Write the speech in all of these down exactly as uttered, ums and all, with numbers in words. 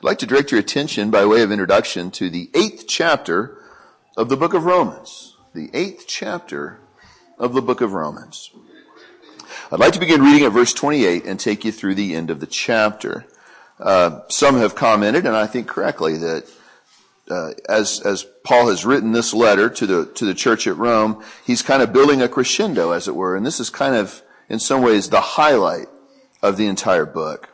I'd like to direct your attention by way of introduction to the eighth chapter of the book of Romans. The eighth chapter of the book of Romans. I'd like to begin reading at verse twenty-eight and take you through the end of the chapter. Uh, some have commented, and I think correctly, that uh, as as Paul has written this letter to the to the church at Rome, he's kind of building a crescendo, as it were, and this is kind of, in some ways, the highlight of the entire book.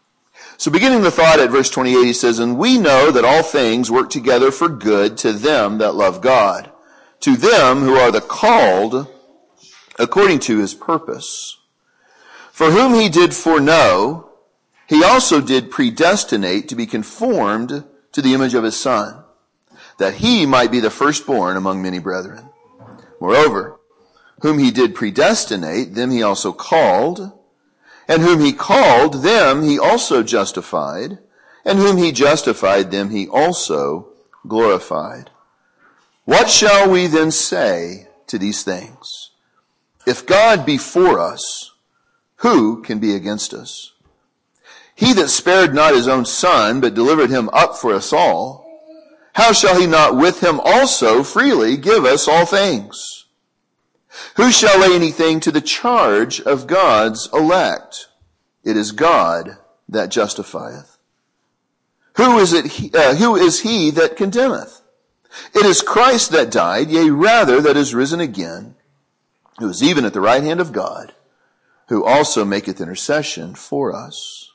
So beginning the thought at verse twenty-eight, he says, "And we know that all things work together for good to them that love God, to them who are the called according to his purpose. For whom he did foreknow, he also did predestinate to be conformed to the image of his Son, that he might be the firstborn among many brethren. Moreover, whom he did predestinate, them he also called, and whom he called, them he also justified, and whom he justified, them he also glorified. What shall we then say to these things? If God be for us, who can be against us? He that spared not his own Son, but delivered him up for us all, how shall he not with him also freely give us all things? Who shall lay anything to the charge of God's elect? It is God that justifieth. Who is it? He, uh, who is he that condemneth? It is Christ that died, yea, rather that is risen again, who is even at the right hand of God, who also maketh intercession for us.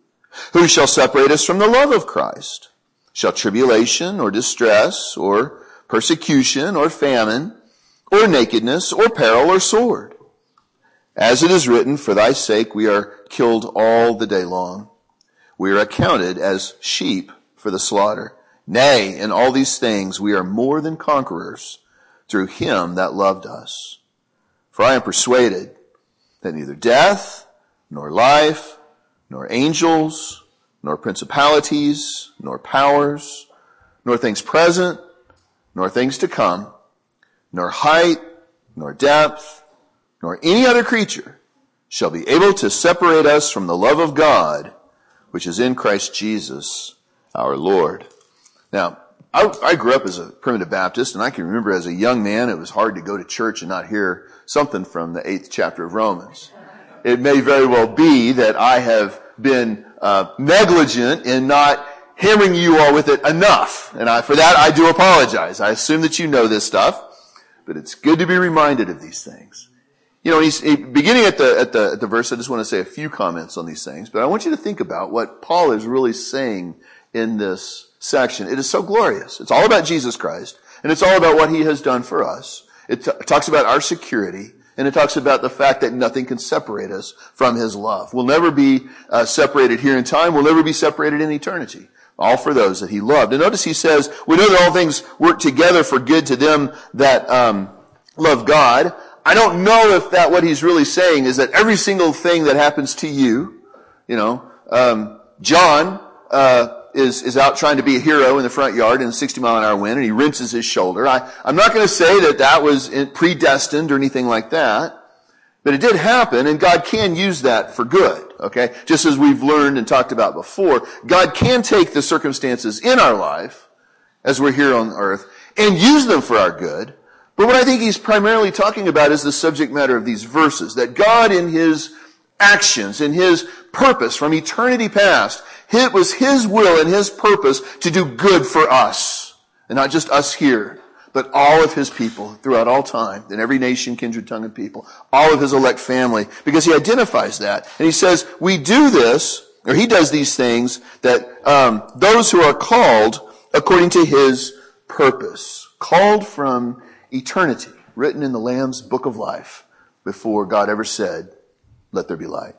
Who shall separate us from the love of Christ? Shall tribulation or distress or persecution or famine or nakedness or peril or sword? As it is written, for thy sake we are killed all the day long. We are accounted as sheep for the slaughter. Nay, in all these things we are more than conquerors through him that loved us. For I am persuaded that neither death, nor life, nor angels, nor principalities, nor powers, nor things present, nor things to come, nor height, nor depth, nor any other creature shall be able to separate us from the love of God, which is in Christ Jesus our Lord." Now, I, I grew up as a primitive Baptist, and I can remember as a young man it was hard to go to church and not hear something from the eighth chapter of Romans. It may very well be that I have been uh, negligent in not hammering you all with it enough. And I, for that, I do apologize. I assume that you know this stuff, but it's good to be reminded of these things. You know, he's, he, beginning at the, at the, at the verse, I just want to say a few comments on these things, but I want you to think about what Paul is really saying in this section. It is so glorious. It's all about Jesus Christ, and it's all about what he has done for us. It, t- it talks about our security, and it talks about the fact that nothing can separate us from his love. We'll never be uh, separated here in time. We'll never be separated in eternity. All for those that he loved. And notice he says, we know that all things work together for good to them that um, love God. I don't know if that what he's really saying is that every single thing that happens to you, you know, um, John uh is is out trying to be a hero in the front yard in a sixty mile an hour wind, and he wrenches his shoulder. I, I'm not going to say that that was predestined or anything like that, but it did happen, and God can use that for good, okay? Just as we've learned and talked about before, God can take the circumstances in our life, as we're here on earth, and use them for our good. But what I think he's primarily talking about is the subject matter of these verses, that God in his actions, in his purpose from eternity past, it was his will and his purpose to do good for us. And not just us here, but all of his people throughout all time, in every nation, kindred, tongue, and people. All of his elect family. Because he identifies that. And he says, we do this, or he does these things, that um, those who are called according to his purpose. Called from eternity. Written in the Lamb's book of life. Before God ever said, let there be light.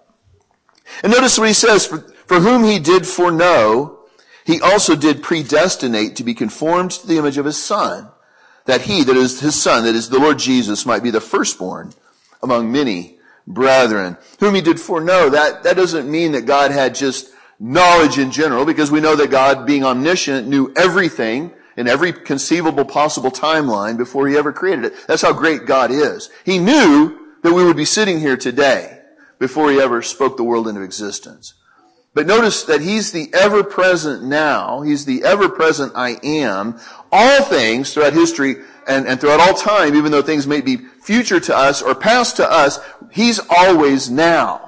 And notice what he says, for, for whom he did foreknow, he also did predestinate to be conformed to the image of his Son, that he, that is his Son, that is the Lord Jesus, might be the firstborn among many brethren. Whom he did foreknow, that, that doesn't mean that God had just knowledge in general, because we know that God, being omniscient, knew everything in every conceivable possible timeline before he ever created it. That's how great God is. He knew that we would be sitting here today before he ever spoke the world into existence. But notice that he's the ever-present now. He's the ever-present I am. All things throughout history and, and throughout all time, even though things may be future to us or past to us, he's always now.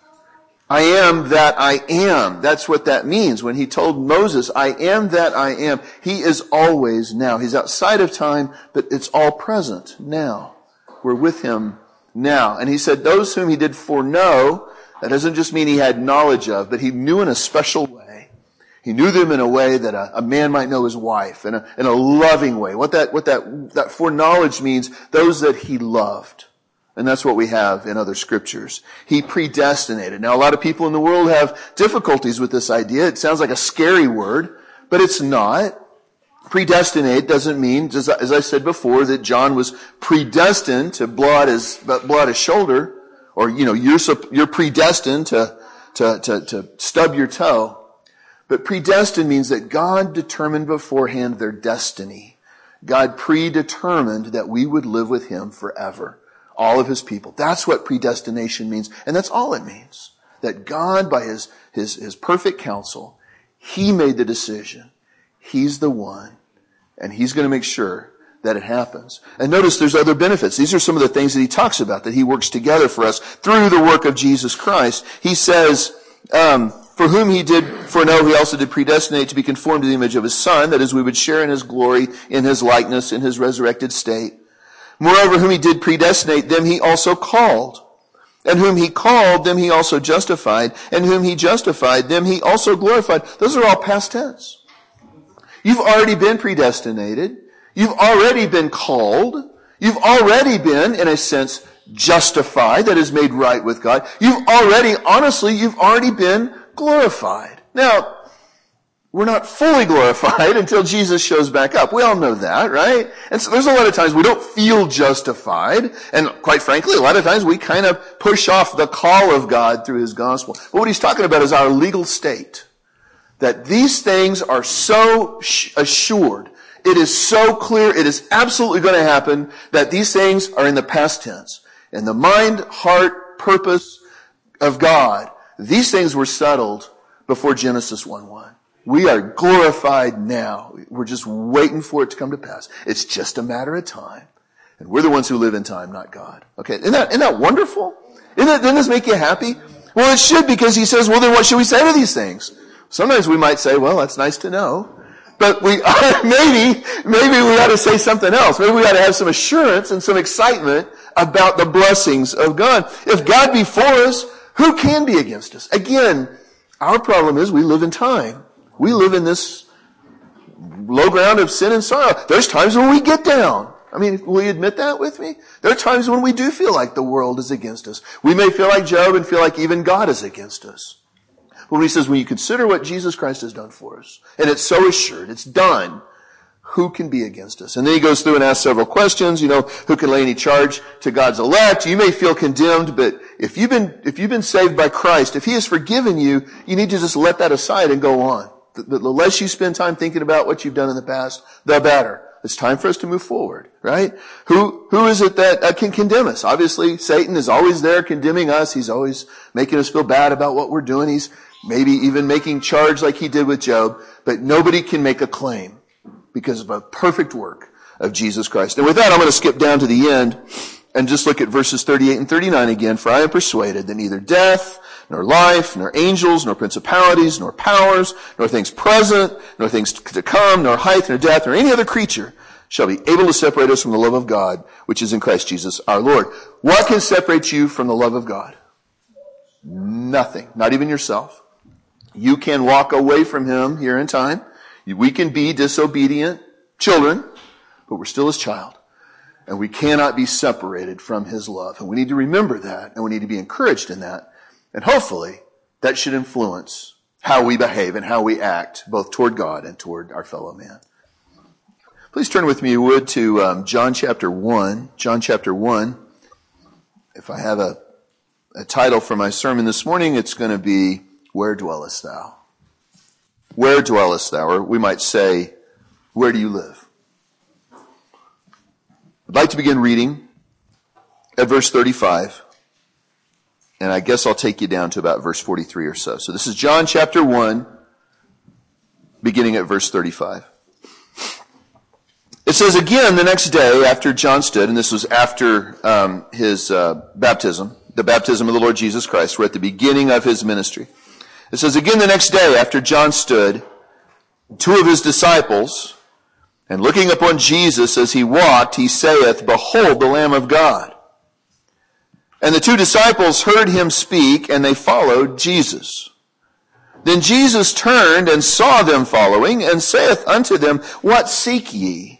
I am that I am. That's what that means. When he told Moses, I am that I am, he is always now. He's outside of time, but it's all present now. We're with him now. And he said, those whom he did foreknow, that doesn't just mean he had knowledge of, but he knew in a special way. He knew them in a way that a, a man might know his wife, in a, in a loving way. What that, what that, that foreknowledge means, those that he loved. And that's what we have in other scriptures. He predestinated. Now, a lot of people in the world have difficulties with this idea. It sounds like a scary word, but it's not. Predestinate doesn't mean, as I said before, that John was predestined to blow out his, blow out his shoulder, or, you know, you're, you're predestined to, to, to, to stub your toe. But predestined means that God determined beforehand their destiny. God predetermined that we would live with him forever. All of his people. That's what predestination means. And that's all it means. That God, by his, his, his perfect counsel, he made the decision. He's the one. And he's going to make sure that it happens. And notice there's other benefits. These are some of the things that he talks about, that he works together for us through the work of Jesus Christ. He says, um, for whom he did foreknow, he also did predestinate to be conformed to the image of his Son, that is, we would share in his glory, in his likeness, in his resurrected state. Moreover, whom he did predestinate, them he also called. And whom he called, them he also justified. And whom he justified, them he also glorified. Those are all past tense. You've already been predestinated. You've already been called. You've already been, in a sense, justified, that is made right with God. You've already, honestly, you've already been glorified. Now, we're not fully glorified until Jesus shows back up. We all know that, right? And so there's a lot of times we don't feel justified. And quite frankly, a lot of times we kind of push off the call of God through his gospel. But what he's talking about is our legal state. That these things are so assured. It is so clear. It is absolutely going to happen that these things are in the past tense. In the mind, heart, purpose of God, these things were settled before Genesis one one. We are glorified now. We're just waiting for it to come to pass. It's just a matter of time. And we're the ones who live in time, not God. Okay, isn't that, isn't that wonderful? Isn't that, doesn't this make you happy? Well, it should, because he says, well, then what should we say to these things? Sometimes we might say, well, that's nice to know. But we, maybe, maybe we ought to say something else. Maybe we ought to have some assurance and some excitement about the blessings of God. If God be for us, who can be against us? Again, our problem is we live in time. We live in this low ground of sin and sorrow. There's times when we get down. I mean, will you admit that with me? There are times when we do feel like the world is against us. We may feel like Job and feel like even God is against us. But when he says, when you consider what Jesus Christ has done for us, and it's so assured, it's done, who can be against us? And then he goes through and asks several questions. You know, who can lay any charge to God's elect? You may feel condemned, but if you've been, if you've been saved by Christ, if he has forgiven you, you need to just let that aside and go on. The, the less you spend time thinking about what you've done in the past, the better. It's time for us to move forward, right? Who, who is it that uh, can condemn us? Obviously, Satan is always there condemning us. He's always making us feel bad about what we're doing. He's maybe even making charge like he did with Job, but nobody can make a claim because of a perfect work of Jesus Christ. And with that, I'm going to skip down to the end and just look at verses thirty-eight and thirty-nine again. For I am persuaded that neither death, nor life, nor angels, nor principalities, nor powers, nor things present, nor things to come, nor height, nor depth, nor any other creature shall be able to separate us from the love of God, which is in Christ Jesus our Lord. What can separate you from the love of God? Nothing. Not even yourself. You can walk away from him here in time. We can be disobedient children, but we're still his child. And we cannot be separated from his love. And we need to remember that, and we need to be encouraged in that. And hopefully, that should influence how we behave and how we act, both toward God and toward our fellow man. Please turn with me, you would, to um, John chapter one. John chapter one. If I have a, a title for my sermon this morning, it's going to be, Where Dwellest Thou? Where dwellest thou? Or we might say, where do you live? I'd like to begin reading at verse thirty-five. and I guess I'll take you down to about verse forty-three or so. So this is John chapter one, beginning at verse thirty-five. It says, again, the next day after John stood, and this was after um, his uh, baptism, the baptism of the Lord Jesus Christ. We're at the beginning of his ministry. It says, again, the next day after John stood, two of his disciples, and looking upon Jesus as he walked, he saith, Behold the Lamb of God. And the two disciples heard him speak, and they followed Jesus. Then Jesus turned and saw them following, and saith unto them, What seek ye?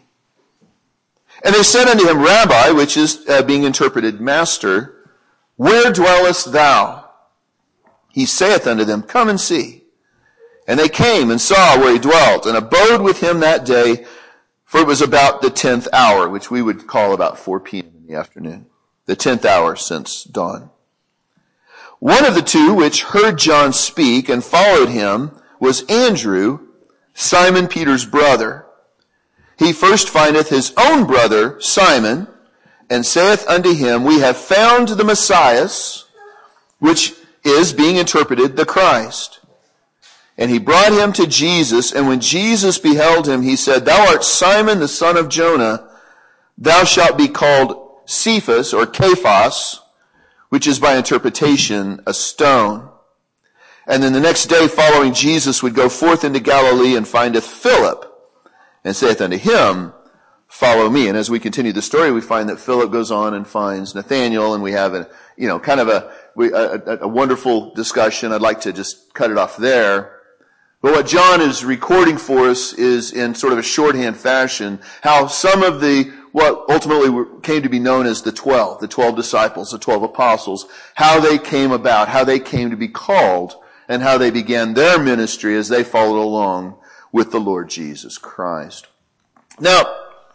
And they said unto him, Rabbi, which is uh, being interpreted, Master, where dwellest thou? He saith unto them, Come and see. And they came and saw where he dwelt, and abode with him that day, for it was about the tenth hour, which we would call about four p.m. in the afternoon. The tenth hour since dawn. One of the two which heard John speak and followed him was Andrew, Simon Peter's brother. He first findeth his own brother Simon, and saith unto him, We have found the Messiah, which is, being interpreted, the Christ. And he brought him to Jesus, and when Jesus beheld him, he said, Thou art Simon the son of Jonah, thou shalt be called Cephas, or Cephas, which is by interpretation a stone. And then the next day following, Jesus would go forth into Galilee, and findeth Philip, and saith unto him, Follow me. And as we continue the story, we find that Philip goes on and finds Nathanael, and we have a, you know, kind of a, a, a wonderful discussion. I'd like to just cut it off there. But what John is recording for us is, in sort of a shorthand fashion, how some of the, what ultimately came to be known as the twelve, the twelve disciples, the twelve apostles, how they came about, how they came to be called, and how they began their ministry as they followed along with the Lord Jesus Christ. Now,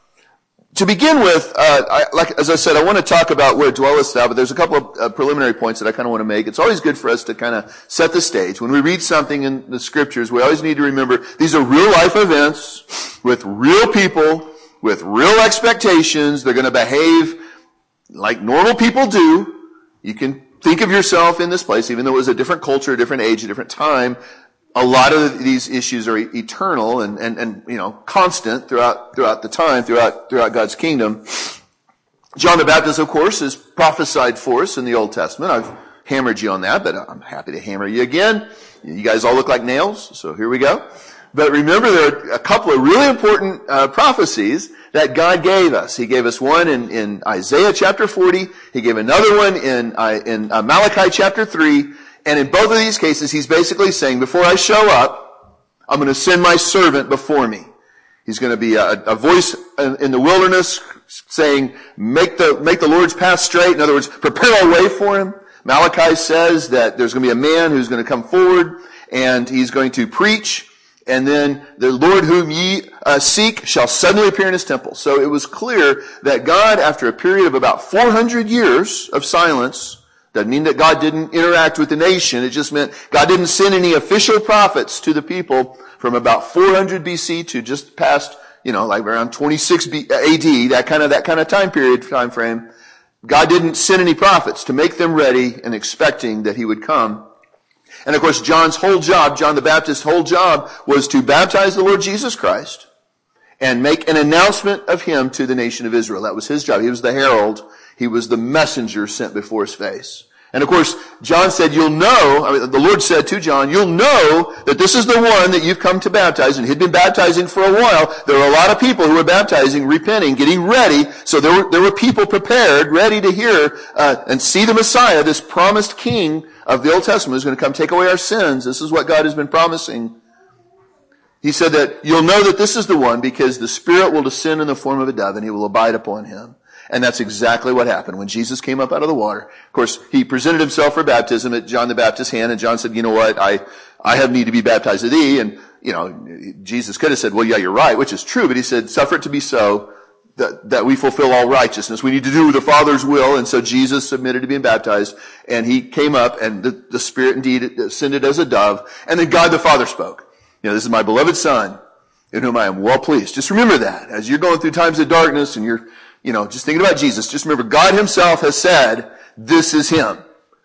to begin with, uh, I, like as I said, I want to talk about where dwellest thou, but there's a couple of uh, preliminary points that I kind of want to make. It's always good for us to kind of set the stage. When we read something in the scriptures, we always need to remember these are real life events with real people, with real expectations. They're going to behave like normal people do. You can think of yourself in this place, even though it was a different culture, a different age, a different time. A lot of these issues are eternal and, and, and, you know, constant throughout, throughout the time, throughout, throughout God's kingdom. John the Baptist, of course, is prophesied for us in the Old Testament. I've hammered you on that, but I'm happy to hammer you again. You guys all look like nails, so here we go. But remember, there are a couple of really important uh, prophecies that God gave us. He gave us one in, in Isaiah chapter forty. He gave another one in, uh, in uh, Malachi chapter three. And in both of these cases, he's basically saying, before I show up, I'm going to send my servant before me. He's going to be a, a voice in the wilderness saying, make the, make the Lord's path straight. In other words, prepare a way for him. Malachi says that there's going to be a man who's going to come forward and he's going to preach. And then the Lord whom ye uh, seek shall suddenly appear in his temple. So it was clear that God, after a period of about four hundred years of silence, doesn't mean that God didn't interact with the nation. It just meant God didn't send any official prophets to the people from about four hundred B C to just past, you know, like around twenty-six A D, that kind of, that kind of time period, time frame. God didn't send any prophets to make them ready and expecting that he would come. And of course, John's whole job, John the Baptist's whole job was to baptize the Lord Jesus Christ and make an announcement of him to the nation of Israel. That was his job. He was the herald. He was the messenger sent before his face. And of course, John said, you'll know, I mean, the Lord said to John, you'll know that this is the one that you've come to baptize. And he'd been baptizing for a while. There were a lot of people who were baptizing, repenting, getting ready. So there were, there were people prepared, ready to hear uh, and see the Messiah, this promised king of the Old Testament who's going to come take away our sins. This is what God has been promising. He said that you'll know that this is the one because the Spirit will descend in the form of a dove and he will abide upon him. And that's exactly what happened when Jesus came up out of the water. Of course, he presented himself for baptism at John the Baptist's hand, and John said, you know what, I, I have need to be baptized of thee. And, you know, Jesus could have said, well, yeah, you're right, which is true, but he said, suffer it to be so, that, that we fulfill all righteousness. We need to do the Father's will. And so Jesus submitted to being baptized, and he came up, and the, the Spirit indeed ascended as a dove, and then God the Father spoke. You know, this is my beloved Son, in whom I am well pleased. Just remember that. As you're going through times of darkness, and you're, you know, just thinking about Jesus, just remember God himself has said, this is him.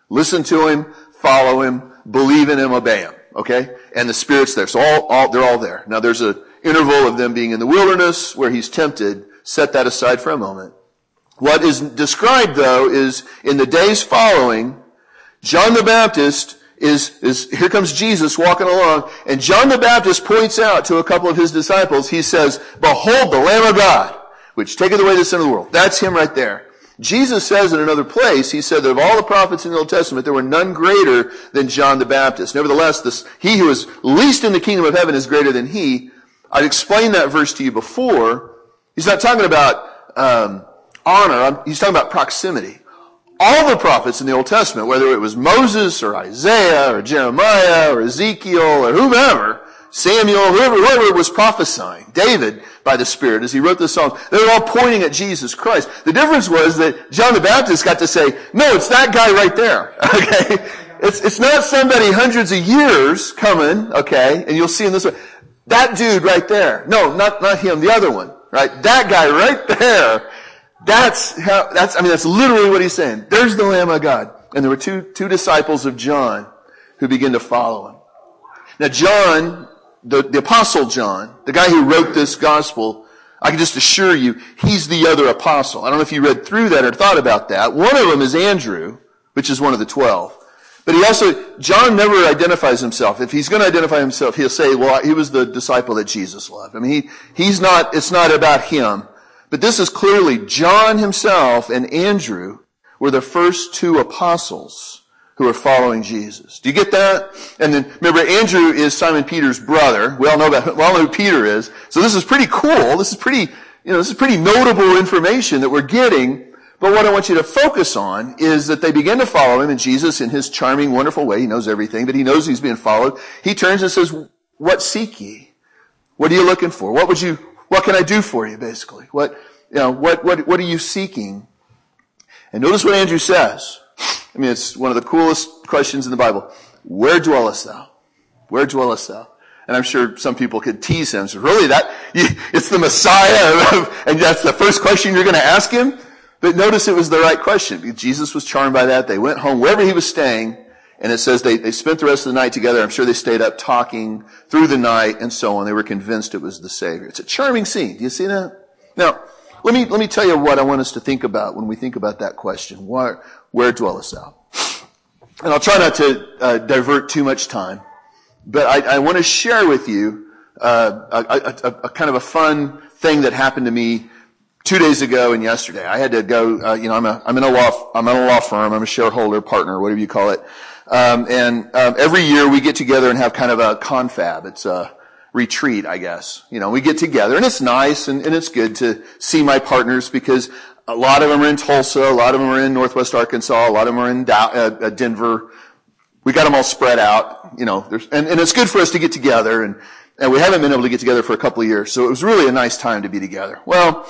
Listen to him, follow him, believe in him, obey him. Okay? And the Spirit's there. So all, all, they're all there. Now there's an interval of them being in the wilderness where he's tempted. Set that aside for a moment. What is described, though, is in the days following, John the Baptist is, is, here comes Jesus walking along, and John the Baptist points out to a couple of his disciples, he says, "Behold the Lamb of God, which taketh away the sin of the world." That's him right there. Jesus says in another place, he said that of all the prophets in the Old Testament, there were none greater than John the Baptist. Nevertheless, this, he who is least in the kingdom of heaven is greater than he. I've explained that verse to you before. He's not talking about um, honor. He's talking about proximity. All the prophets in the Old Testament, whether it was Moses or Isaiah or Jeremiah or Ezekiel or whomever, Samuel, whoever, whoever was prophesying, David, by the Spirit, as he wrote the Psalms, they were all pointing at Jesus Christ. The difference was that John the Baptist got to say, no, it's that guy right there. Okay? It's, it's not somebody hundreds of years coming, okay, and you'll see in this one. That dude right there. No, not, not him, the other one, right? That guy right there. That's how, that's, I mean, that's literally what he's saying. There's the Lamb of God. And there were two, two disciples of John who began to follow him. Now, John, the, the apostle John, the guy who wrote this gospel, I can just assure you, he's the other apostle. I don't know if you read through that or thought about that. One of them is Andrew, which is one of the twelve. But he also, John never identifies himself. If he's going to identify himself, he'll say, well, he was the disciple that Jesus loved. I mean, he, he's not, it's not about him. But this is clearly John himself and Andrew were the first two apostles who are following Jesus. Do you get that? And then remember, Andrew is Simon Peter's brother. We all know about, we all know who Peter is. So this is pretty cool. This is pretty, you know, this is pretty notable information that we're getting. But what I want you to focus on is that they begin to follow him, and Jesus, in his charming, wonderful way, he knows everything, but he knows he's being followed. He turns and says, "What seek ye? What are you looking for? What would you, what can I do for you?" Basically, what, you know, what, what, what are you seeking? And notice what Andrew says. I mean, it's one of the coolest questions in the Bible. Where dwellest thou? Where dwellest thou? And I'm sure some people could tease him. So really, that it's the Messiah, and that's the first question you're going to ask him. But notice it was the right question. Jesus was charmed by that. They went home wherever he was staying, and it says they, they spent the rest of the night together. I'm sure they stayed up talking through the night and so on. They were convinced it was the Savior. It's a charming scene. Do you see that? Now, let me let me tell you what I want us to think about when we think about that question. Where, where dwellest thou? And I'll try not to uh, divert too much time, but I, I want to share with you uh, a, a, a, a kind of a fun thing that happened to me two days ago and yesterday. I had to go, uh, you know, I'm a, I'm in a law, I'm in a law firm. I'm a shareholder, partner, whatever you call it. Um, and, um, every year we get together and have kind of a confab. It's a retreat, I guess. You know, we get together and it's nice and, and it's good to see my partners because a lot of them are in Tulsa, a lot of them are in Northwest Arkansas, a lot of them are in Dow, uh, Denver. We got them all spread out, you know, there's, and, and it's good for us to get together and, and we haven't been able to get together for a couple of years. So it was really a nice time to be together. Well,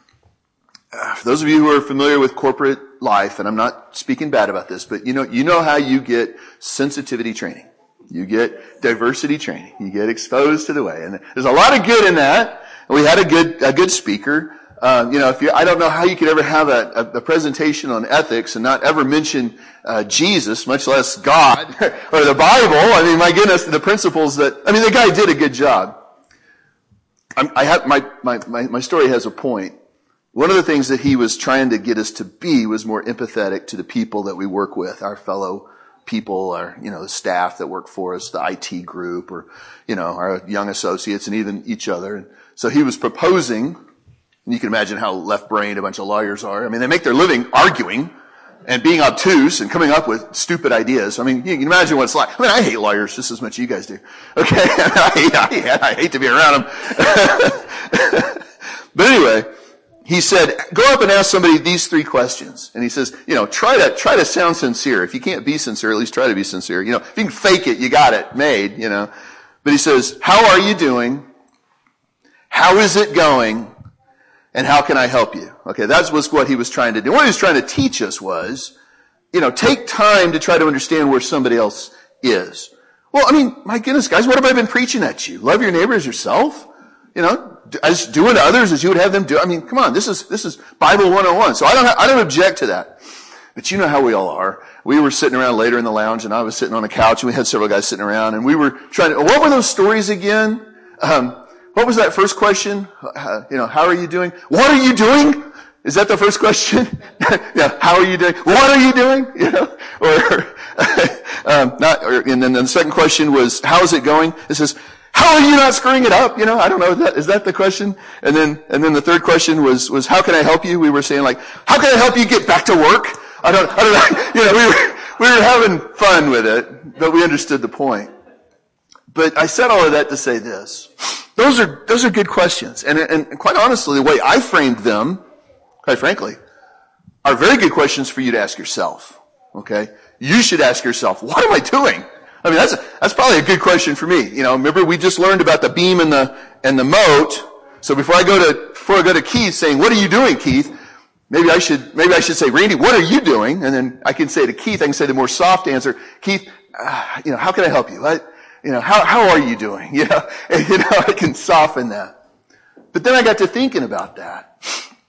Uh, for those of you who are familiar with corporate life, and I'm not speaking bad about this, but you know, you know how you get sensitivity training. You get diversity training. You get exposed to the way. And there's a lot of good in that. We had a good, a good speaker. Um, you know, if you, I don't know how you could ever have a, a, a presentation on ethics and not ever mention, uh, Jesus, much less God or the Bible. I mean, my goodness, the principles that, I mean, the guy did a good job. I'm, I have, my, my, my, my story has a point. One of the things that he was trying to get us to be was more empathetic to the people that we work with, our fellow people, our, you know, the staff that work for us, the I T group, or, you know, our young associates and even each other. And so he was proposing, and you can imagine how left-brained a bunch of lawyers are. I mean, they make their living arguing and being obtuse and coming up with stupid ideas. I mean, you can imagine what it's like. I mean, I hate lawyers just as much as you guys do. Okay? I, hate, I, hate, I hate to be around them. But anyway, he said, go up and ask somebody these three questions. And he says, you know, try to, try to sound sincere. If you can't be sincere, at least try to be sincere. You know, if you can fake it, you got it made, you know. But he says, how are you doing? How is it going? And how can I help you? Okay, that was what he was trying to do. What he was trying to teach us was, you know, take time to try to understand where somebody else is. Well, I mean, my goodness, guys, what have I been preaching at you? Love your neighbor as yourself? You know, as do unto others as you would have them do. I mean, come on, this is, this is Bible one oh one. So I don't, I don't object to that. But you know how we all are. We were sitting around later in the lounge, and I was sitting on a couch, and we had several guys sitting around, and we were trying to, what were those stories again? Um, what was that first question? Uh, you know, how are you doing? What are you doing? Is that the first question? Yeah, how are you doing? What are you doing? You know, or, um, not, or, and then the second question was, how's it going? It says, how are you not screwing it up? You know, I don't know. Is that, is that the question? And then, and then the third question was, was, how can I help you? We were saying like, how can I help you get back to work? I don't, I don't know. You know, we were, we were having fun with it, but we understood the point. But I said all of that to say this. Those are, those are good questions. And, and quite honestly, the way I framed them, quite frankly, are very good questions for you to ask yourself. Okay? You should ask yourself, what am I doing? I mean, that's, a, that's probably a good question for me. You know, remember we just learned about the beam and the, and the moat. So before I go to, before I go to Keith saying, what are you doing, Keith? Maybe I should, maybe I should say, Randy, what are you doing? And then I can say to Keith, I can say the more soft answer, Keith, uh, you know, how can I help you? I, you know, how, how are you doing? You know, and, you know, I can soften that. But then I got to thinking about that.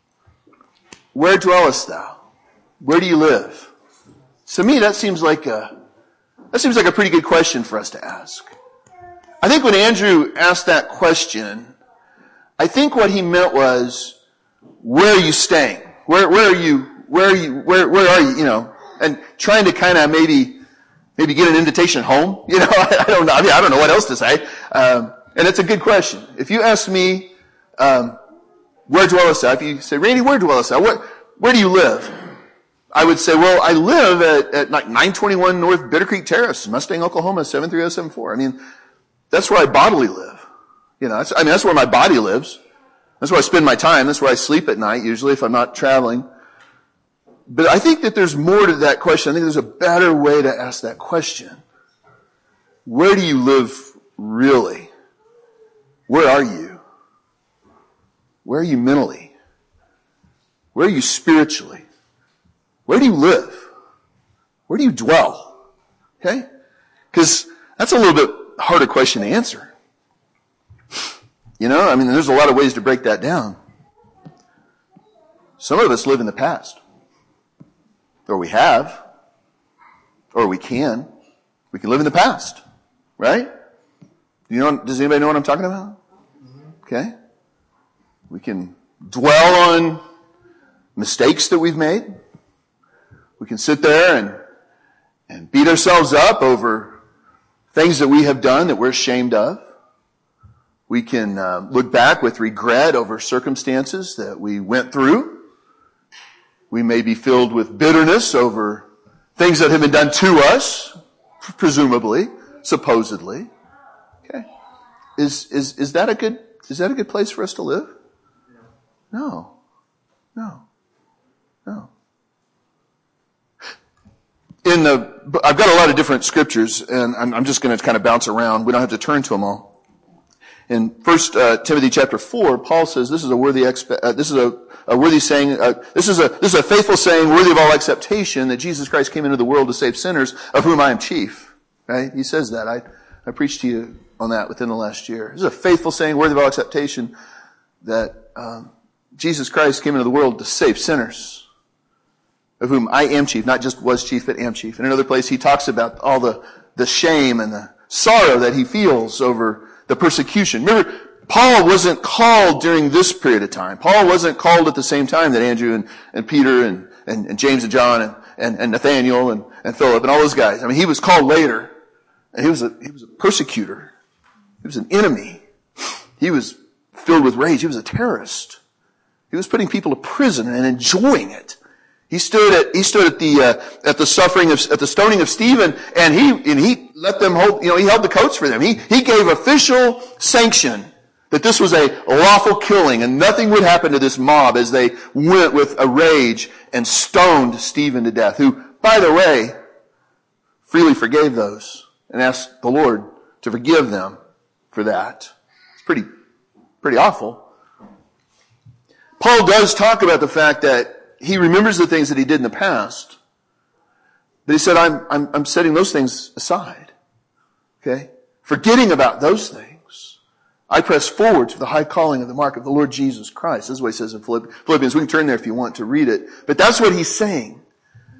Where dwellest thou? Where do you live? To me, that seems like a, that seems like a pretty good question for us to ask. I think when Andrew asked that question, I think what he meant was, where are you staying? Where, where are you, where are you, where, where are you, you know, and trying to kind of maybe, maybe get an invitation home. You know, I, I don't know. I mean, I don't know what else to say. Um, and it's a good question. If you ask me, um, where dwellest thou? If you say, Randy, where dwellest thou? Where, where do you live? I would say, well, I live at, at like nine twenty-one North Bitter Creek Terrace, Mustang, Oklahoma, seven three zero seven four. I mean, that's where I bodily live. You know, that's, I mean, that's where my body lives. That's where I spend my time. That's where I sleep at night, usually, if I'm not traveling. But I think that there's more to that question. I think there's a better way to ask that question. Where do you live really? Where are you? Where are you mentally? Where are you spiritually? Where do you live? Where do you dwell? Okay? Because that's a little bit harder question to answer. You know, I mean, there's a lot of ways to break that down. Some of us live in the past. Or we have. Or we can. We can live in the past. Right? You know, does anybody know what I'm talking about? Okay? We can dwell on mistakes that we've made. We can sit there and, and beat ourselves up over things that we have done that we're ashamed of. We can uh, look back with regret over circumstances that we went through. We may be filled with bitterness over things that have been done to us, presumably, supposedly. Okay. Is, is, is that a good, is that a good place for us to live? No. No. No. In the, I've got a lot of different scriptures, and I'm, I'm just going to kind of bounce around. We don't have to turn to them all. In First uh, Timothy chapter four, Paul says this is a worthy expe- uh, this is a, a worthy saying. Uh, this is a this is a faithful saying, worthy of all acceptation, that Jesus Christ came into the world to save sinners, of whom I am chief. Right? He says that. I I preached to you on that within the last year. This is a faithful saying, worthy of all acceptation, that um, Jesus Christ came into the world to save sinners, of whom I am chief, not just was chief, but am chief. In another place, he talks about all the the shame and the sorrow that he feels over the persecution. Remember, Paul wasn't called during this period of time. Paul wasn't called at the same time that Andrew and, and Peter and, and, and James and John and, and, and Nathaniel and, and Philip and all those guys. I mean, he was called later. And he was a, he was a persecutor. He was an enemy. He was filled with rage. He was a terrorist. He was putting people to prison and enjoying it. He stood at, he stood at the, uh, at the suffering of, at the stoning of Stephen, and he, and he let them hold, you know, he held the coats for them. He, he gave official sanction that this was a lawful killing, and nothing would happen to this mob as they went with a rage and stoned Stephen to death, who, by the way, freely forgave those and asked the Lord to forgive them for that. It's pretty, pretty awful. Paul does talk about the fact that he remembers the things that he did in the past, but he said, I'm, I'm, I'm setting those things aside. Okay? Forgetting about those things, I press forward to the high calling of the mark of the Lord Jesus Christ. That's what he says in Philippians. We can turn there if you want to read it. But that's what he's saying.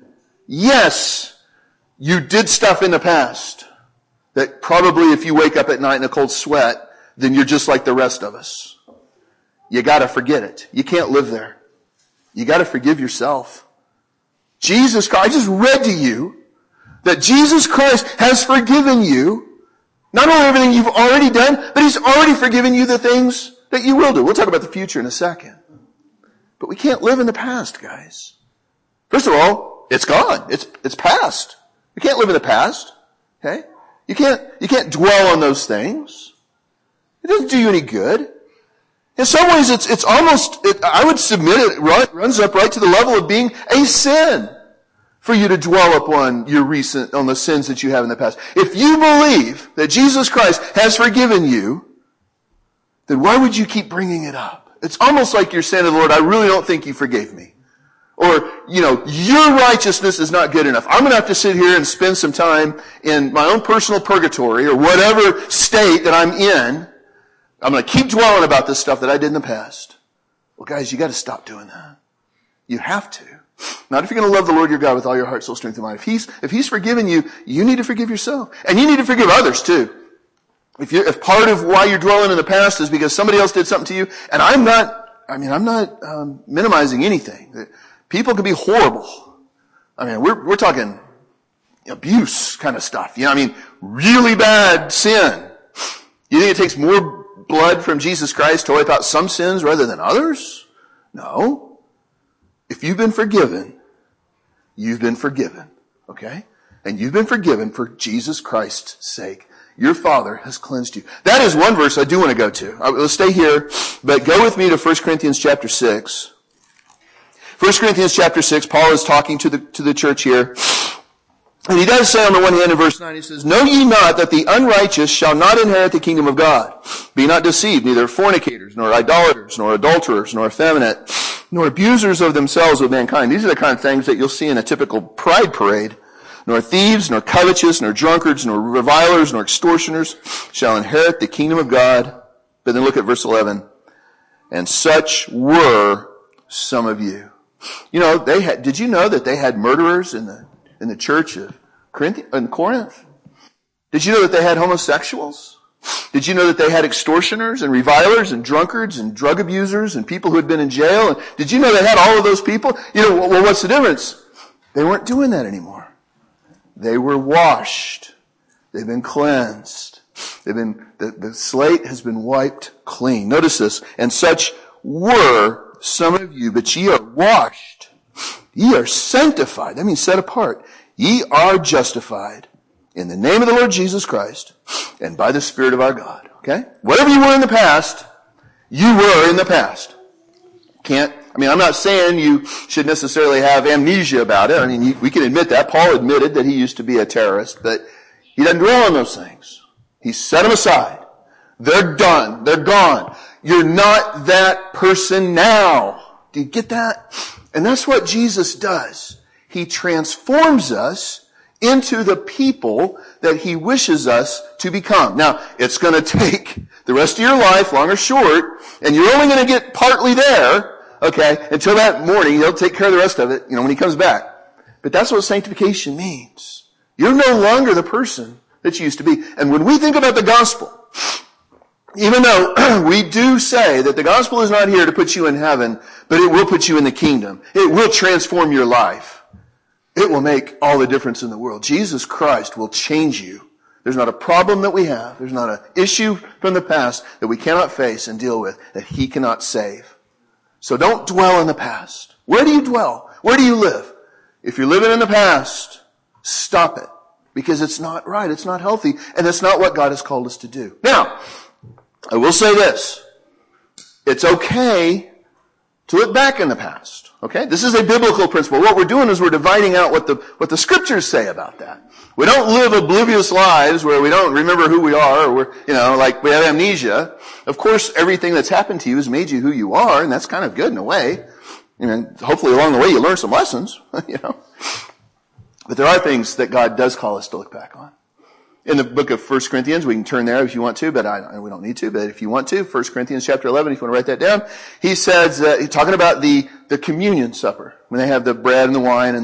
Yes, you did stuff in the past that probably if you wake up at night in a cold sweat, then you're just like the rest of us. You gotta forget it. You can't live there. You gotta forgive yourself. Jesus Christ, I just read to you that Jesus Christ has forgiven you, not only everything you've already done, but He's already forgiven you the things that you will do. We'll talk about the future in a second. But we can't live in the past, guys. First of all, it's gone. It's, it's past. You can't live in the past. Okay? You can't, you can't dwell on those things. It doesn't do you any good. In some ways, it's, it's almost, it, I would submit it right, runs up right to the level of being a sin for you to dwell upon your recent, on the sins that you have in the past. If you believe that Jesus Christ has forgiven you, then why would you keep bringing it up? It's almost like you're saying to the Lord, I really don't think you forgave me. Or, you know, your righteousness is not good enough. I'm going to have to sit here and spend some time in my own personal purgatory or whatever state that I'm in. I'm going to keep dwelling about this stuff that I did in the past. Well, guys, you got to stop doing that. You have to. Not if you're going to love the Lord your God with all your heart, soul, strength, and mind. If He's, if He's forgiven you, you need to forgive yourself. And you need to forgive others too. If you, if part of why you're dwelling in the past is because somebody else did something to you, and I'm not, I mean, I'm not um, minimizing anything. People can be horrible. I mean, we're we're talking abuse kind of stuff. You know, I mean, really bad sin. You think it takes more blood from Jesus Christ to wipe out some sins rather than others? No. If you've been forgiven, you've been forgiven. Okay? And you've been forgiven for Jesus Christ's sake. Your Father has cleansed you. That is one verse I do want to go to. Let's stay here, but go with me to First Corinthians chapter six. First Corinthians chapter six, Paul is talking to the, to the church here. And he does say on the one hand in verse nine, he says, Know ye not that the unrighteous shall not inherit the kingdom of God? Be not deceived, neither fornicators, nor idolaters, nor adulterers, nor effeminate, nor abusers of themselves with mankind. These are the kind of things that you'll see in a typical pride parade. Nor thieves, nor covetous, nor drunkards, nor revilers, nor extortioners shall inherit the kingdom of God. But then look at verse eleven. And such were some of you. You know, they had, did you know that they had murderers in the, in the church of Corinth, in Corinth? Did you know that they had homosexuals? Did you know that they had extortioners and revilers and drunkards and drug abusers and people who had been in jail? And did you know they had all of those people? You know, well, what's the difference? They weren't doing that anymore. They were washed. They've been cleansed. They've been, the, the slate has been wiped clean. Notice this. And such were some of you, but ye are washed. Ye are sanctified. That means set apart. Ye are justified in the name of the Lord Jesus Christ and by the Spirit of our God. Okay? Whatever you were in the past, you were in the past. Can't, I mean, I'm not saying you should necessarily have amnesia about it. I mean, you, we can admit that. Paul admitted that he used to be a terrorist, but he doesn't dwell on those things. He set them aside. They're done. They're gone. You're not that person now. Do you get that? And that's what Jesus does. He transforms us into the people that He wishes us to become. Now, it's going to take the rest of your life, long or short, and you're only going to get partly there, okay, until that morning. He'll take care of the rest of it, you know, when He comes back. But that's what sanctification means. You're no longer the person that you used to be. And when we think about the gospel, even though we do say that the gospel is not here to put you in heaven, but it will put you in the kingdom. It will transform your life. It will make all the difference in the world. Jesus Christ will change you. There's not a problem that we have. There's not an issue from the past that we cannot face and deal with that He cannot save. So don't dwell in the past. Where do you dwell? Where do you live? If you're living in the past, stop it. Because it's not right. It's not healthy. And it's not what God has called us to do. Now, I will say this. It's okay to look back in the past. Okay? This is a biblical principle. What we're doing is we're dividing out what the, what the scriptures say about that. We don't live oblivious lives where we don't remember who we are, or we're, you know, like we have amnesia. Of course, everything that's happened to you has made you who you are, and that's kind of good in a way. I mean, hopefully along the way you learn some lessons, you know. But there are things that God does call us to look back on. In the book of First Corinthians, we can turn there if you want to, but I, we don't need to. But if you want to, First Corinthians chapter eleven, if you want to write that down, he says, uh, he's talking about the, the communion supper, when they have the bread and the wine, and they,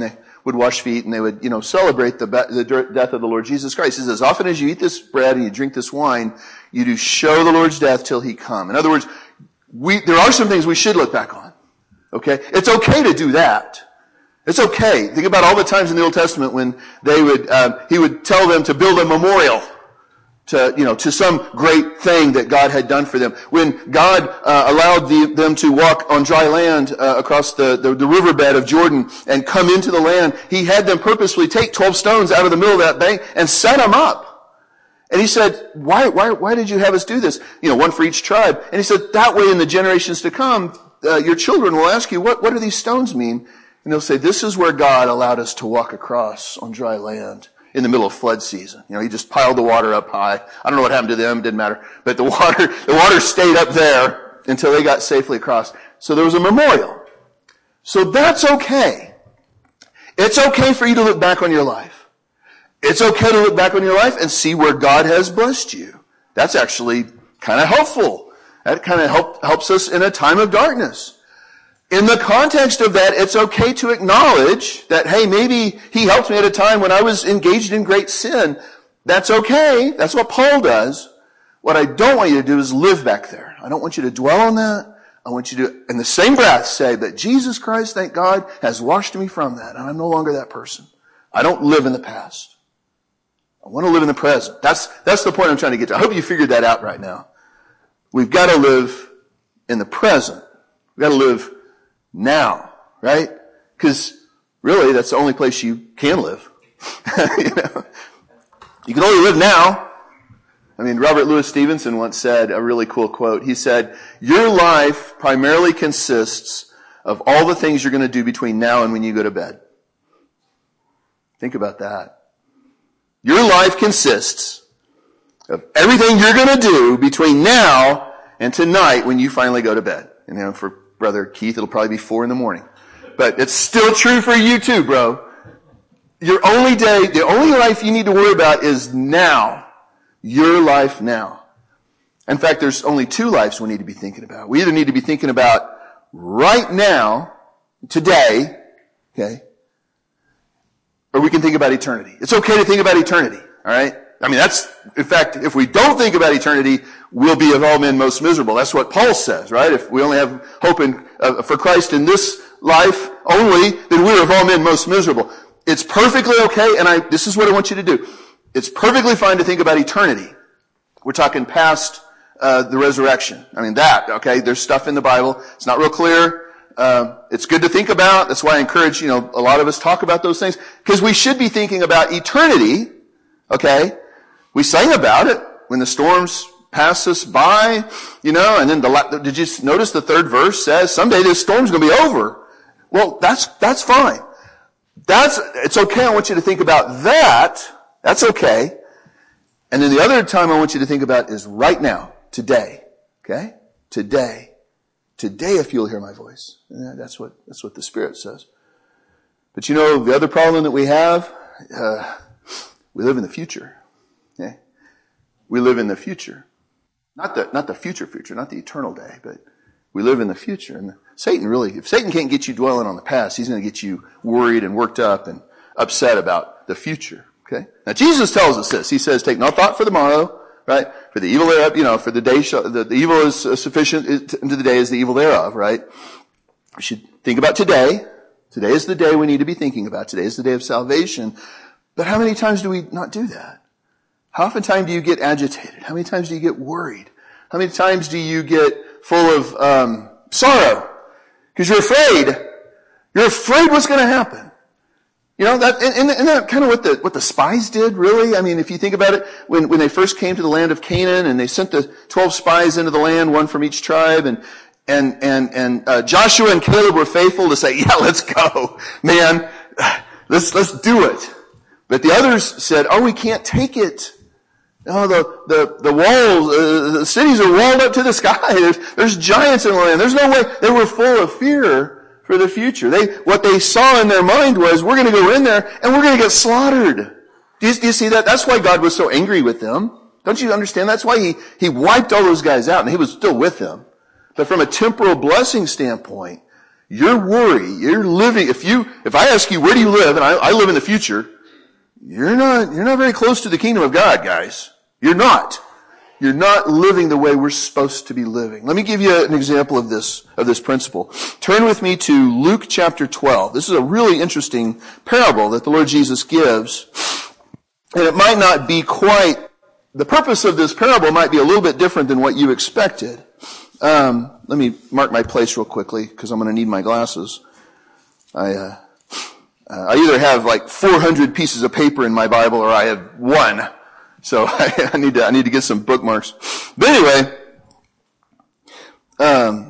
would wash feet and they would, you know, celebrate the, the death of the Lord Jesus Christ. He says, as often as you eat this bread and you drink this wine, you do show the Lord's death till he come. In other words, we, there are some things we should look back on. Okay? It's okay to do that. It's okay. Think about all the times in the Old Testament when they would, um, he would tell them to build a memorial to, you know, to some great thing that God had done for them. When God uh, allowed the, them to walk on dry land uh, across the, the, the riverbed of Jordan and come into the land, he had them purposely take twelve stones out of the middle of that bank and set them up. And he said, why, why, why did you have us do this? You know, one for each tribe. And he said, that way in the generations to come, uh, your children will ask you, what, what do these stones mean? And they'll say, this is where God allowed us to walk across on dry land in the middle of flood season. You know, he just piled the water up high. I don't know what happened to them. It didn't matter. But the water, the water stayed up there until they got safely across. So there was a memorial. So that's okay. It's okay for you to look back on your life. It's okay to look back on your life and see where God has blessed you. That's actually kind of helpful. That kind of help, helps us in a time of darkness. In the context of that, it's okay to acknowledge that, hey, maybe he helped me at a time when I was engaged in great sin. That's okay. That's what Paul does. What I don't want you to do is live back there. I don't want you to dwell on that. I want you to, in the same breath, say that Jesus Christ, thank God, has washed me from that, and I'm no longer that person. I don't live in the past. I want to live in the present. That's, that's the point I'm trying to get to. I hope you figured that out right now. We've got to live in the present. We've got to live now, right? Because really, that's the only place you can live. you know? You can only live now. I mean, Robert Louis Stevenson once said a really cool quote. He said, your life primarily consists of all the things you're going to do between now and when you go to bed. Think about that. Your life consists of everything you're going to do between now and tonight when you finally go to bed. And, you know, for Brother Keith, it'll probably be four in the morning. But it's still true for you too, bro. Your only day, the only life you need to worry about is now. Your life now. In fact, there's only two lives we need to be thinking about. We either need to be thinking about right now, today, okay, or we can think about eternity. It's okay to think about eternity, all right? I mean, that's, in fact, if we don't think about eternity, we'll be of all men most miserable. That's what Paul says, right? If we only have hope in, uh, for Christ in this life only, then we're of all men most miserable. It's perfectly okay, and I, this is what I want you to do. It's perfectly fine to think about eternity. We're talking past uh, the resurrection. I mean, that, okay? There's stuff in the Bible. It's not real clear. Uh, it's good to think about. That's why I encourage, you know, a lot of us talk about those things. Because we should be thinking about eternity, okay? We sang about it when the storms pass us by, you know, and then the, did you notice the third verse says, someday this storm's going to be over. Well, that's, that's fine. That's, it's okay. I want you to think about that. That's okay. And then the other time I want you to think about is right now, today. Okay? Today. Today, if you'll hear my voice. Yeah, that's what, that's what the Spirit says. But you know, the other problem that we have, uh, we live in the future. Okay? We live in the future. Not the, not the future future, not the eternal day, but we live in the future. And Satan really, if Satan can't get you dwelling on the past, he's going to get you worried and worked up and upset about the future. Okay? Now Jesus tells us this. He says, take no thought for the morrow, right? For the evil thereof, you know, for the day shall, the, the evil is sufficient into the day is the evil thereof, right? We should think about today. Today is the day we need to be thinking about. Today is the day of salvation. But how many times do we not do that? How often time do you get agitated? How many times do you get worried? How many times do you get full of um, sorrow? Because you're afraid. You're afraid what's going to happen. You know, that, and, and that kind of what the, what the spies did, really. I mean, if you think about it, when, when they first came to the land of Canaan and they sent the twelve spies into the land, one from each tribe, and, and, and, and, uh, Joshua and Caleb were faithful to say, yeah, let's go, man. Let's, let's do it. But the others said, oh, we can't take it. Oh, the, the, the walls, uh, the cities are walled up to the sky. There's, there's giants in the land. There's no way. They were full of fear for the future. They, what they saw in their mind was, we're going to go in there and we're going to get slaughtered. Do you, do you see that? That's why God was so angry with them. Don't you understand? That's why he, he wiped all those guys out, and he was still with them. But from a temporal blessing standpoint, Your worry, you're living, if you, if I ask you, where do you live? And I, I live in the future, you're not, you're not very close to the kingdom of God, guys. You're not. You're not living the way we're supposed to be living. Let me give you an example of this, of this principle. Turn with me to Luke chapter twelve. This is a really interesting parable that the Lord Jesus gives. And it might not be quite, the purpose of this parable might be a little bit different than what you expected. Um, let me mark my place real quickly because I'm going to need my glasses. I, uh, uh, I either have like four hundred pieces of paper in my Bible or I have one. So I, I need to, I need to get some bookmarks. But anyway, um,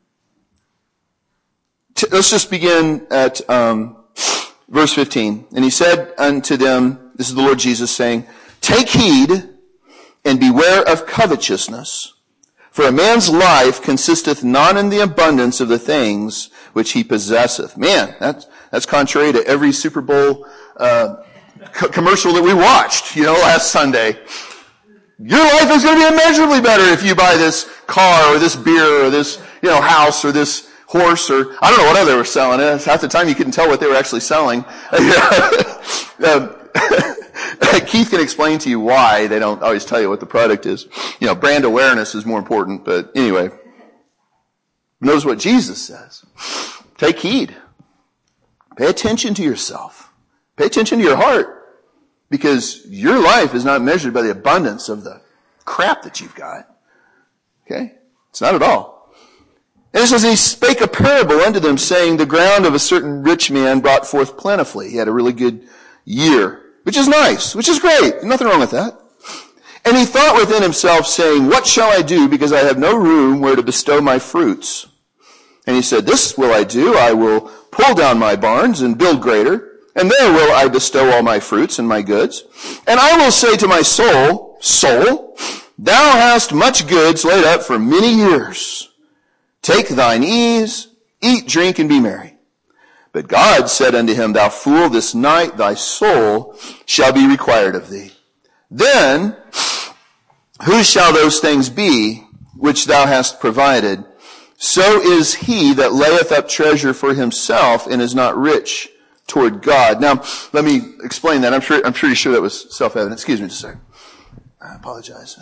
t- let's just begin at, um, verse fifteen. And he said unto them, this is the Lord Jesus saying, take heed and beware of covetousness. For a man's life consisteth not in the abundance of the things which he possesseth. Man, that's, that's contrary to every Super Bowl, uh, co- commercial that we watched, you know, last Sunday. Your life is going to be immeasurably better if you buy this car or this beer or this, you know, house or this horse or, I don't know what other they were selling. Half the time you couldn't tell what they were actually selling. um, Keith can explain to you why they don't always tell you what the product is. You know, brand awareness is more important, but anyway. Notice what Jesus says. Take heed. Pay attention to yourself. Pay attention to your heart. Because your life is not measured by the abundance of the crap that you've got. Okay? It's not at all. And it says, he spake a parable unto them, saying, the ground of a certain rich man brought forth plentifully. He had a really good year. Which is nice, which is great. Nothing wrong with that. And he thought within himself, saying, what shall I do, because I have no room where to bestow my fruits? And he said, this will I do. I will pull down my barns and build greater, and there will I bestow all my fruits and my goods. And I will say to my soul, soul, thou hast much goods laid up for many years. Take thine ease, eat, drink, and be merry. But God said unto him, thou fool, this night thy soul shall be required of thee. Then, whose shall those things be which thou hast provided? So is he that layeth up treasure for himself and is not rich toward God. Now, let me explain that. I'm sure, I'm pretty sure that was self-evident. Excuse me just a second. I apologize.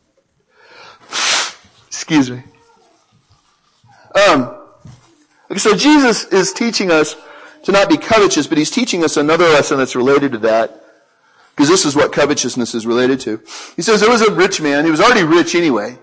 Excuse me. Um, Okay, so Jesus is teaching us to not be covetous, but he's teaching us another lesson that's related to that, because this is what covetousness is related to. He says there was a rich man. He was already rich anyway,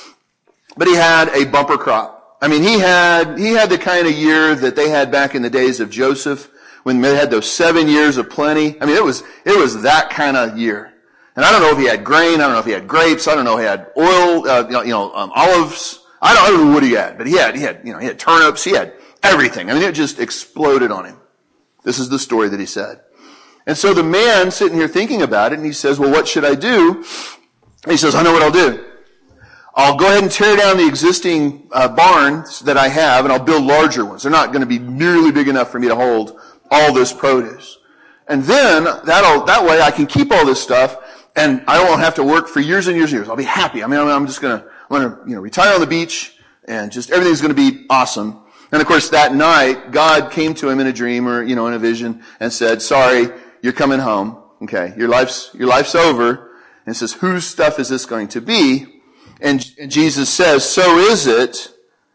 but he had a bumper crop. I mean, he had, he had the kind of year that they had back in the days of Joseph, when they had those seven years of plenty. I mean, it was, it was that kind of year. And I don't know if he had grain. I don't know if he had grapes. I don't know if he had oil, uh, you know, you know um, olives. I don't, I don't know what he had, but he had, he had, you know, he had turnips, he had everything. I mean, it just exploded on him. This is the story that he said. And so the man sitting here thinking about it, and he says, well, what should I do? And he says, I know what I'll do. I'll go ahead and tear down the existing uh, barns that I have, and I'll build larger ones. They're not going to be nearly big enough for me to hold all this produce. And then that'll, that way I can keep all this stuff, and I won't have to work for years and years and years. I'll be happy. I mean, I'm just going to, I'm going to, you know, retire on the beach, and just everything's going to be awesome. And of course, that night, God came to him in a dream or, you know, in a vision and said, sorry, you're coming home. Okay. Your life's, your life's over. And it says, whose stuff is this going to be? And, and Jesus says, so is it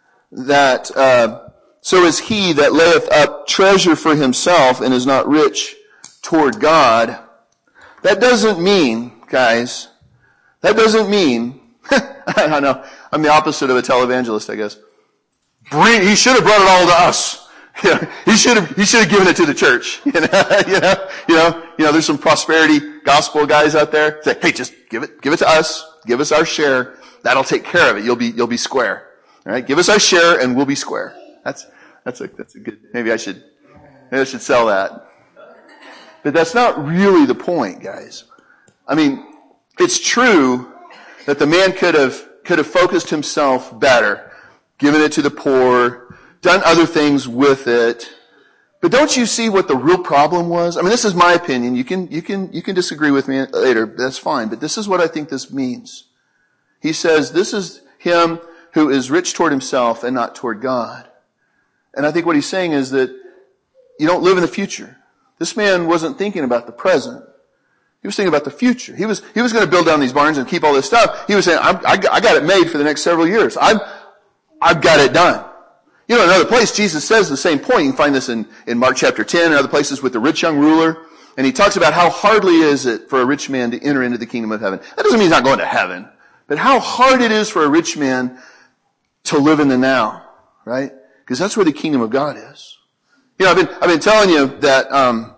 that, uh, so is he that layeth up treasure for himself and is not rich toward God. That doesn't mean, guys, that doesn't mean, I don't know, I'm the opposite of a televangelist, I guess. Bring, he should have brought it all to us. You know, he should have, he should have given it to the church. You know, you know, you know, you know, there's some prosperity gospel guys out there say, hey, just give it, give it to us. Give us our share. That'll take care of it. You'll be, you'll be square. All right. Give us our share and we'll be square. That's, that's a, that's a good, maybe I should, maybe I should sell that. But that's not really the point, guys. I mean, it's true that the man could have, could have focused himself better, given it to the poor, done other things with it. But don't you see what the real problem was? I mean, this is my opinion. You can, you can, you can disagree with me later. That's fine. But this is what I think this means. He says, this is him who is rich toward himself and not toward God. And I think what he's saying is that you don't live in the future. This man wasn't thinking about the present. He was thinking about the future. He was, he was going to build down these barns and keep all this stuff. He was saying, I'm, I, I got it made for the next several years. I've, I've got it done. You know, in another place, Jesus says the same point. You can find this in, in Mark chapter ten and other places with the rich young ruler. And he talks about how hardly is it for a rich man to enter into the kingdom of heaven. That doesn't mean he's not going to heaven. But how hard it is for a rich man to live in the now, right? Because that's where the kingdom of God is. You know, I've been, I've been telling you that, um,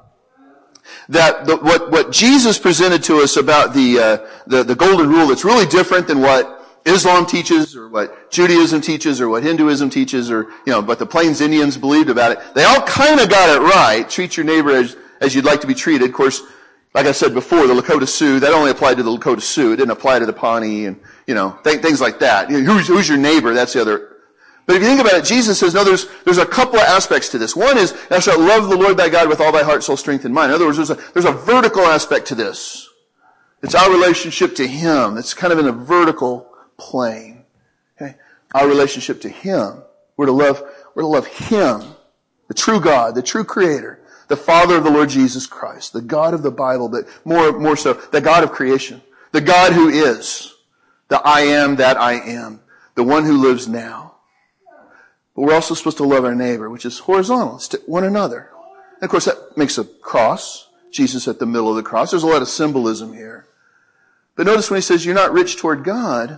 that the, what, what Jesus presented to us about the, uh, the, the golden rule, that's really different than what Islam teaches, or what Judaism teaches, or what Hinduism teaches, or, you know, what the Plains Indians believed about it. They all kind of got it right. Treat your neighbor as, as you'd like to be treated. Of course, like I said before, the Lakota Sioux, that only applied to the Lakota Sioux. It didn't apply to the Pawnee and, you know, th- things like that. You know, who's, who's your neighbor? That's the other. But if you think about it, Jesus says, no, there's, there's a couple of aspects to this. One is, thou shalt love the Lord thy God with all thy heart, soul, strength, and mind. In other words, there's a, there's a vertical aspect to this. It's our relationship to Him. It's kind of in a vertical plane. Okay? Our relationship to Him. We're to love, we're to love Him, the true God, the true Creator, the Father of the Lord Jesus Christ, the God of the Bible, but more, more so, the God of creation, the God who is, the I am that I am, the one who lives now. But we're also supposed to love our neighbor, which is horizontal. It's to one another. And of course, that makes a cross. Jesus at the middle of the cross. There's a lot of symbolism here. But notice when he says you're not rich toward God,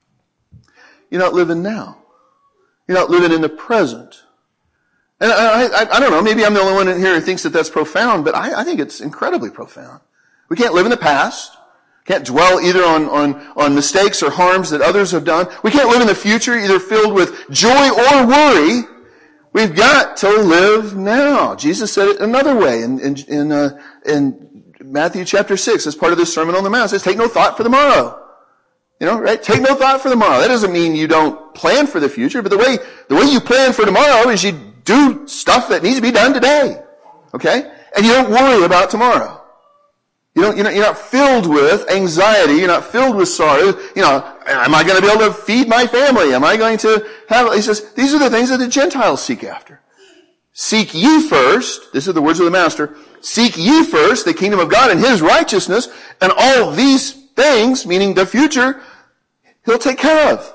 you're not living now. You're not living in the present. And I, I, I don't know, maybe I'm the only one in here who thinks that that's profound, but I, I think it's incredibly profound. We can't live in the past. Can't dwell either on, on, on mistakes or harms that others have done. We can't live in the future either filled with joy or worry. We've got to live now. Jesus said it another way in, in, in, uh, in Matthew chapter six as part of the Sermon on the Mount. It says, take no thought for the morrow. You know, right? Take no thought for the morrow. That doesn't mean you don't plan for the future, but the way, the way you plan for tomorrow is you do stuff that needs to be done today. Okay? And you don't worry about tomorrow. You don't, you're not, you're not filled with anxiety. You're not filled with sorrow. You know, am I going to be able to feed my family? Am I going to have, he says, these are the things that the Gentiles seek after. Seek ye first, this is the words of the Master, seek ye first the kingdom of God and His righteousness, and all these things, meaning the future, He'll take care of.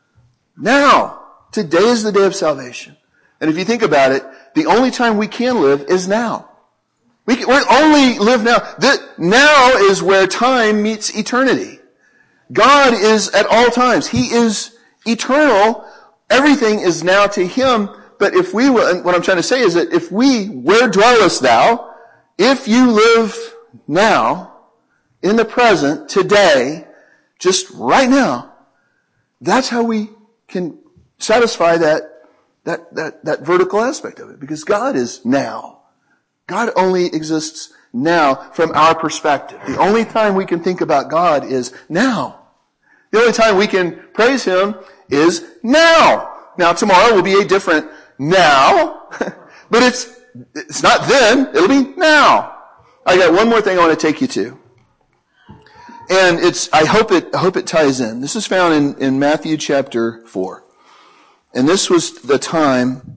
Now, today is the day of salvation. And if you think about it, the only time we can live is now. We can, we only live now. This, now is where time meets eternity. God is at all times. He is eternal. Everything is now to Him. But if we will, and what I'm trying to say is that if we, where dwellest thou? If you live now, in the present, today, just right now, that's how we can satisfy that, that, that, that vertical aspect of it. Because God is now. God only exists now from our perspective. The only time we can think about God is now. The only time we can praise Him is now. Now, tomorrow will be a different now, but it's, it's not then, it'll be now. I got one more thing I want to take you to. And it's, I hope it, I hope it ties in. This is found in, in Matthew chapter four. And this was the time,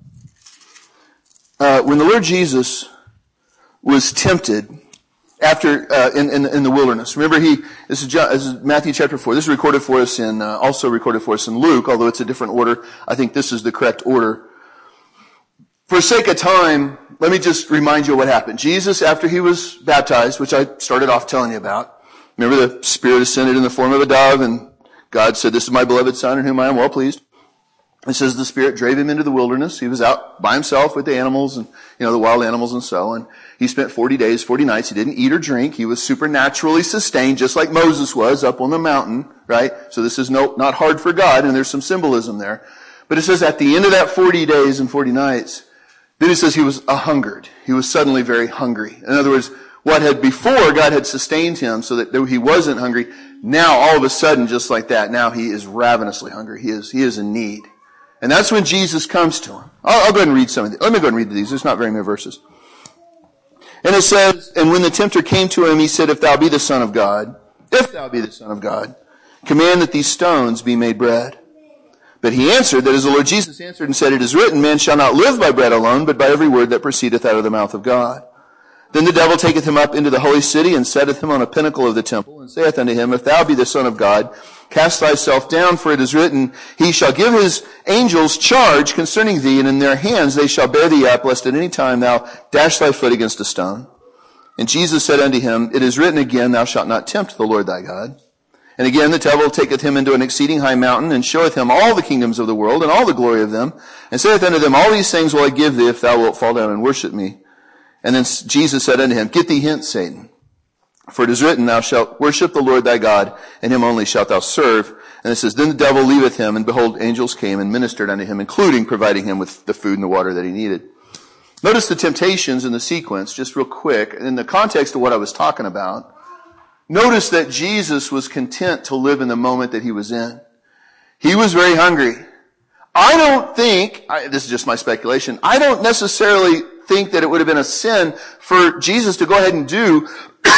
uh, when the Lord Jesus was tempted after uh, in, in in the wilderness. Remember, he this is, John, this is Matthew chapter four. This is recorded for us in uh, also recorded for us in Luke, although it's a different order. I think this is the correct order. For sake of time, let me just remind you what happened. Jesus, after he was baptized, which I started off telling you about, remember the Spirit ascended in the form of a dove, and God said, "This is my beloved Son, in whom I am well pleased." It says the Spirit drave him into the wilderness. He was out by himself with the animals and, you know, the wild animals and so on. He spent forty days, forty nights. He didn't eat or drink. He was supernaturally sustained, just like Moses was up on the mountain, right? So this is no, not hard for God, and there's some symbolism there. But it says at the end of that forty days and forty nights, then it says he was a hungered. He was suddenly very hungry. In other words, what had before, God had sustained him so that he wasn't hungry. Now, all of a sudden, just like that, now he is ravenously hungry. He is, he is in need. And that's when Jesus comes to him. I'll, I'll go ahead and read some of these. Let me go ahead and read these. There's not very many verses. And it says, and when the tempter came to him, he said, if thou be the Son of God, if thou be the Son of God, command that these stones be made bread. But he answered, that is, the Lord Jesus answered and said, it is written, man shall not live by bread alone, but by every word that proceedeth out of the mouth of God. Then the devil taketh him up into the holy city, and setteth him on a pinnacle of the temple, and saith unto him, if thou be the Son of God, cast thyself down, for it is written, he shall give his angels charge concerning thee, and in their hands they shall bear thee up, lest at any time thou dash thy foot against a stone. And Jesus said unto him, it is written again, thou shalt not tempt the Lord thy God. And again the devil taketh him into an exceeding high mountain, and showeth him all the kingdoms of the world, and all the glory of them, and saith unto them, all these things will I give thee, if thou wilt fall down and worship me. And then Jesus said unto him, get thee hence, Satan. For it is written, thou shalt worship the Lord thy God, and him only shalt thou serve. And it says, then the devil leaveth him, and behold, angels came and ministered unto him, including providing him with the food and the water that he needed. Notice the temptations in the sequence, just real quick, in the context of what I was talking about. Notice that Jesus was content to live in the moment that he was in. He was very hungry. I don't think, I, this is just my speculation, I don't necessarily think that it would have been a sin for Jesus to go ahead and do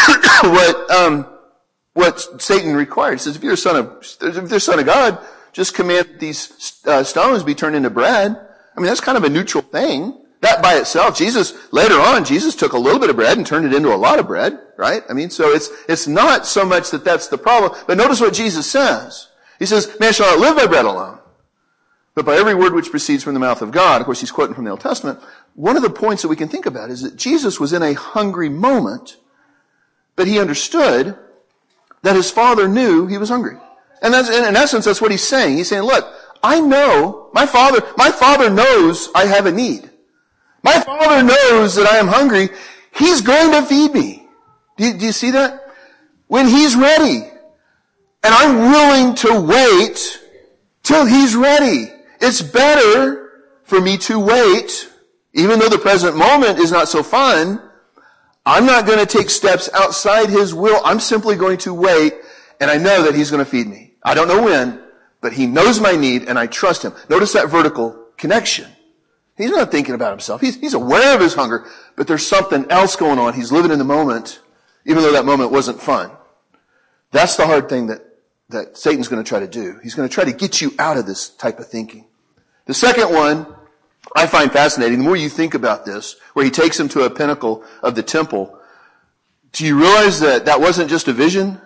what um, what Satan required. He says, if you're a son of, if you're a son of God, just command these uh, stones be turned into bread. I mean, that's kind of a neutral thing. That by itself, Jesus, later on, Jesus took a little bit of bread and turned it into a lot of bread, right? I mean, so it's, it's not so much that that's the problem. But notice what Jesus says. He says, man shall not live by bread alone, but by every word which proceeds from the mouth of God. Of course, he's quoting from the Old Testament. One of the points that we can think about is that Jesus was in a hungry moment, but he understood that his Father knew he was hungry. And that's, in essence, that's what he's saying. He's saying, look, I know, my Father, my Father knows I have a need. My Father knows that I am hungry. He's going to feed me. Do you, do you see that? When he's ready. And I'm willing to wait till he's ready. It's better for me to wait, even though the present moment is not so fun. I'm not going to take steps outside his will. I'm simply going to wait, and I know that he's going to feed me. I don't know when, but he knows my need, and I trust him. Notice that vertical connection. He's not thinking about himself. He's, he's aware of his hunger, but there's something else going on. He's living in the moment, even though that moment wasn't fun. That's the hard thing that, that Satan's going to try to do. He's going to try to get you out of this type of thinking. The second one I find fascinating. The more you think about this, where he takes him to a pinnacle of the temple, do you realize that that wasn't just a vision?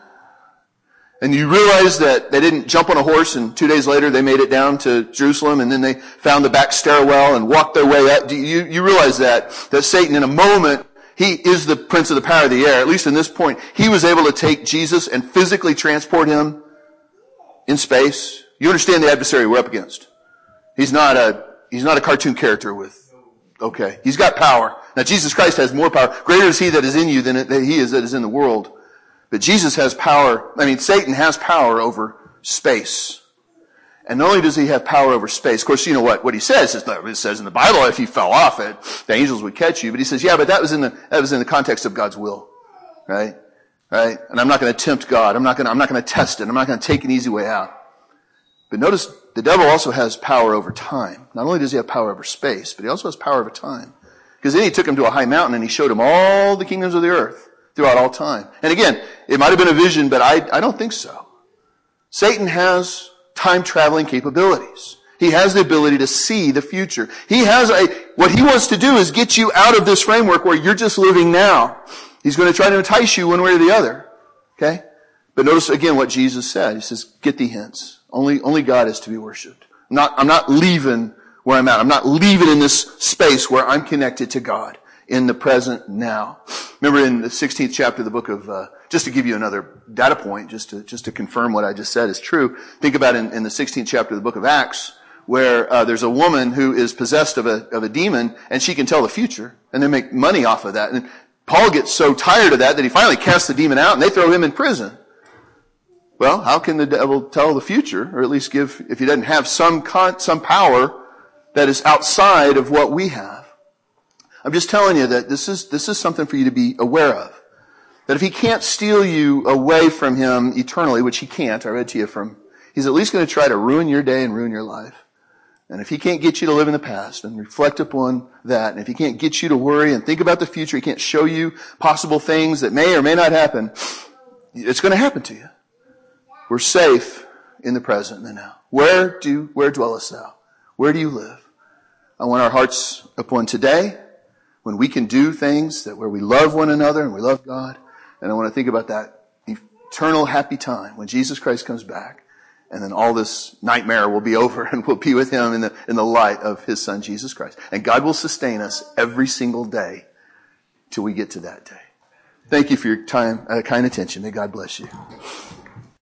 And you realize that they didn't jump on a horse and two days later they made it down to Jerusalem and then they found the back stairwell and walked their way up. Do you, you realize that, that Satan in a moment, he is the prince of the power of the air. At least in this point, he was able to take Jesus and physically transport him in space. You understand the adversary we're up against. He's not a, he's not a cartoon character with, okay. He's got power. Now Jesus Christ has more power. Greater is he that is in you than he is that is in the world. But Jesus has power, I mean, Satan has power over space. And not only does he have power over space, of course, you know what, what he says is, it says in the Bible, if you fell off it, the angels would catch you. But he says, yeah, but that was in the, that was in the context of God's will. Right? Right? And I'm not going to tempt God. I'm not going to, I'm not going to test it. I'm not going to take an easy way out. But notice, the devil also has power over time. Not only does he have power over space, but he also has power over time. Because then he took him to a high mountain and he showed him all the kingdoms of the earth throughout all time. And again, it might have been a vision, but I, I don't think so. Satan has time-traveling capabilities. He has the ability to see the future. He has a, what he wants to do is get you out of this framework where you're just living now. He's going to try to entice you one way or the other. Okay? But notice again what Jesus said. He says, get thee hence. Only, only God is to be worshipped. I'm not, I'm not leaving where I'm at. I'm not leaving in this space where I'm connected to God in the present now. Remember in the sixteenth chapter of the book of, uh, just to give you another data point, just to, just to confirm what I just said is true. Think about in, in the sixteenth chapter of the book of Acts, where, uh, there's a woman who is possessed of a, of a demon, and she can tell the future, and they make money off of that. And Paul gets so tired of that that he finally casts the demon out, and they throw him in prison. Well, how can the devil tell the future, or at least give, if he doesn't have some con, some power that is outside of what we have? I'm just telling you that this is, this is something for you to be aware of. That if he can't steal you away from him eternally, which he can't, I read to you from, he's at least going to try to ruin your day and ruin your life. And if he can't get you to live in the past and reflect upon that, and if he can't get you to worry and think about the future, he can't show you possible things that may or may not happen, it's going to happen to you. We're safe in the present and the now? Where do, where dwellest thou? Where do you live? I want our hearts upon today, when we can do things that where we love one another and we love God. And I want to think about that eternal happy time when Jesus Christ comes back. And then all this nightmare will be over and we'll be with him in the, in the light of his son, Jesus Christ. And God will sustain us every single day till we get to that day. Thank you for your time, uh, kind attention. May God bless you.